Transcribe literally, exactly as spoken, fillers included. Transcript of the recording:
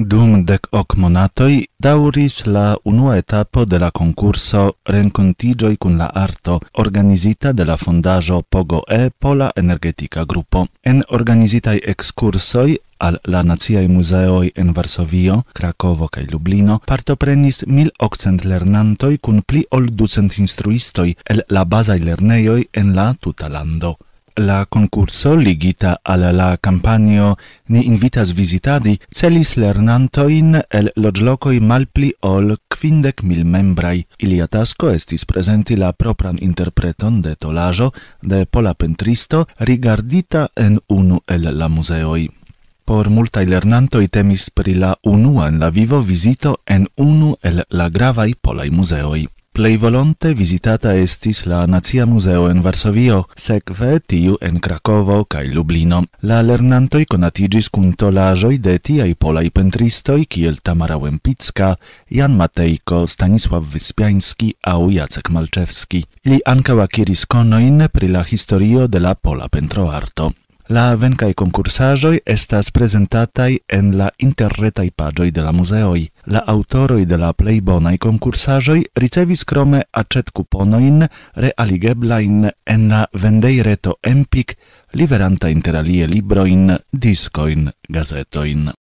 Dum dec hoc monatoi dauris la unua etapo de la concurso Rencontigioi cun la arto, organizita de la fondajo Pogo E Pola Energetica Gruppo. En organizitai excursoi al la naziai museoi en Varsovio, Krakovo kaj Lublino partoprenis mil okcent lernantoi cun pli ol ducent instruistoi el la bazai lerneioi en la tuta lando. La concurso ligita al la campanio Ni invitas visitadi celis lernantoin el loĝlokoj malpli ol kvindek mil membrai. Ilia tasko estis prezenti la propran interpreton de tolaĵo de pola pentristo rigardita en unu el la muzeoj. Por multaj lernantoj temis pri la unua en la vivo vizito en unu el la gravaj polaj muzeoj. Plej volonte visitata estis la Nacia Museo en Varsovio, sekve tiu en Krakovo kaj Lublino. La lernantoj konatiĝis kun tolaĵoj de tiaj polaj pentristoj kiel Tamara Łempicka, Jan Matejko, Stanisław Wyspiański aŭ Jacek Malczewski. Ili ankaŭ akiris konojn pri la historio de la pola pentroarto. La venkaj konkursaĵoj estas prezentataj en la interretaj paĝoj de la muzeoj. La aŭtoroj de la plej bonaj konkursaĵoj ricevis krome aĉetkuponojn realigeblajn en la vendejreto Empik, liveranta interalie librojn, diskojn, gazetojn.